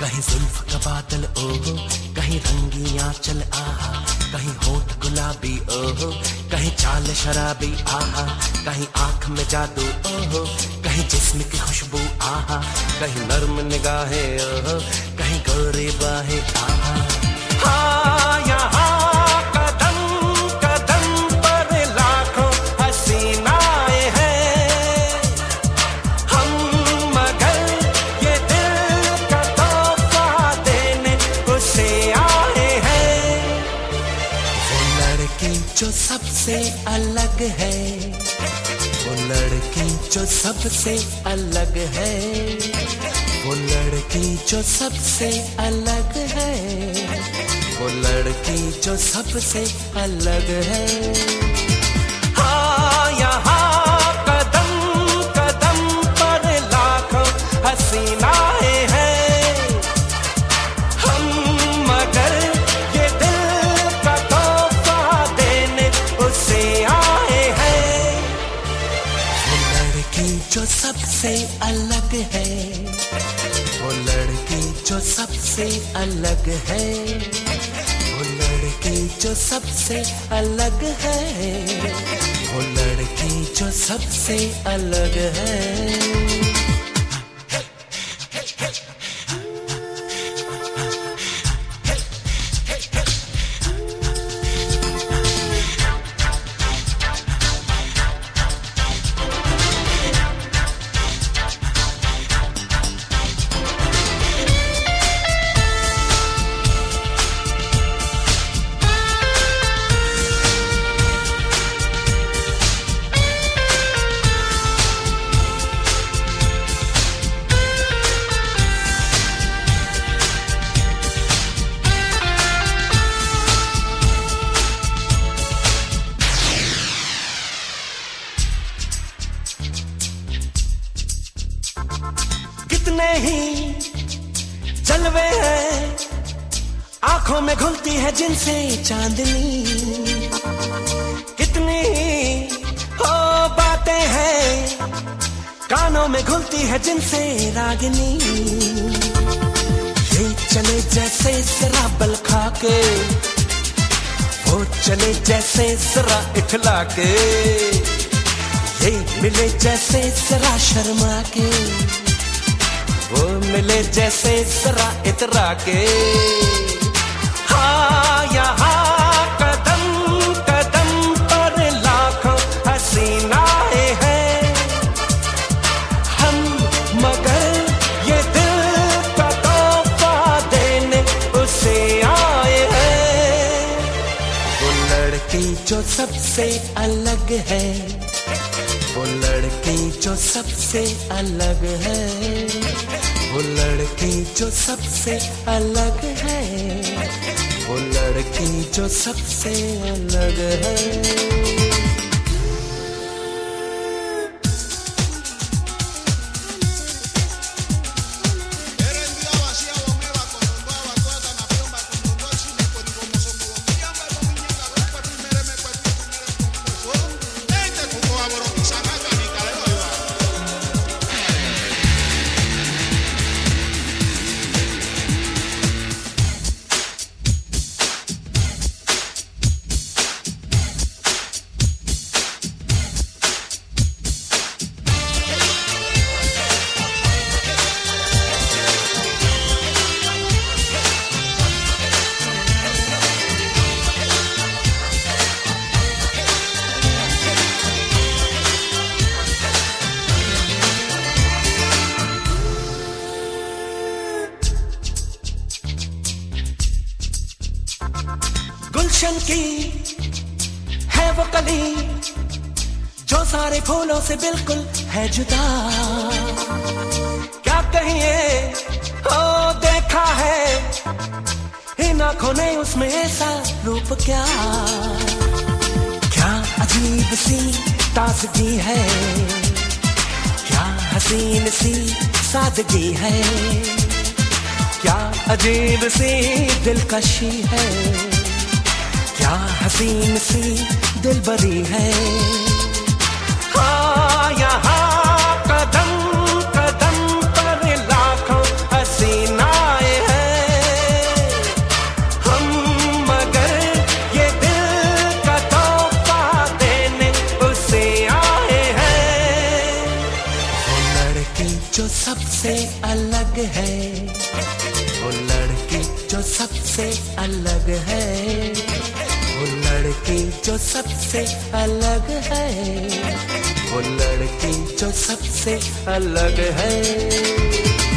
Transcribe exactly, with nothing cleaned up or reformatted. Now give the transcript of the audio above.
कहीं जुल्फ का बादल ओहो, कहीं रंगी आंचल आहा, कहीं होठ गुलाबी ओहो, कहीं चाल शराबी आहा, कहीं आंख में जादू ओहो, कहीं जिस्म की खुशबू आहा, कहीं नर्म निगाहें ओहो, कहीं गोरी बाहें आहा। हाँ यहाँ कदम कदम पर लाखों हसीनाएं हैं हम, मगर ये दिल का तोहफा देने उसे आए हैं। वो लड़की जो सबसे अलग है, वो लड़की जो सबसे अलग है, वो लड़की जो सबसे अलग है, वो लड़की जो सबसे अलग है। हाँ यहाँ कदम कदम पर लाखों हसीनाएं हैं हम, मगर ये दिल का तोहफा देने उसे आए हैं। वो लड़की जो सबसे अलग है, वो लड़की जो सबसे अलग है, वो लड़की जो सबसे अलग है, वो लड़की जो सबसे अलग है। कितने ही जलवे हैं आंखों में घुलती है जिनसे चांदनी, कितनी हो बातें हैं कानों में घुलती है जिनसे रागिनी। ये चले जैसे जरा बल खा के, वो चले जैसे जरा इठला के, ये मिले जैसे जरा शर्मा के, वो मिले जैसे जरा इतरा के। हाँ यहाँ कदम कदम पर लाखों हसीनाएं हैं हम, मगर ये दिल का तोहफा देने उसे आए हैं। वो लड़की जो सबसे अलग है, वो लड़की जो सबसे अलग है, वो लड़की जो सबसे अलग है, वो लड़की जो सबसे अलग है। गुलशन की है वो कली जो सारे फूलों से बिल्कुल है जुदा, क्या कहिए हो देखा है इन आंखों ने उसमें ऐसा रूप, क्या क्या अजीब सी ताजगी है, क्या हसीन सी सादगी है, क्या अजीब सी दिलकशी है, क्या हसीन सी दिलबरी है। हाँ यहाँ कदम कदम पर लाखों हसीनाएं सबसे अलग है, वो लड़की जो सबसे अलग है, वो लड़की जो सबसे अलग है।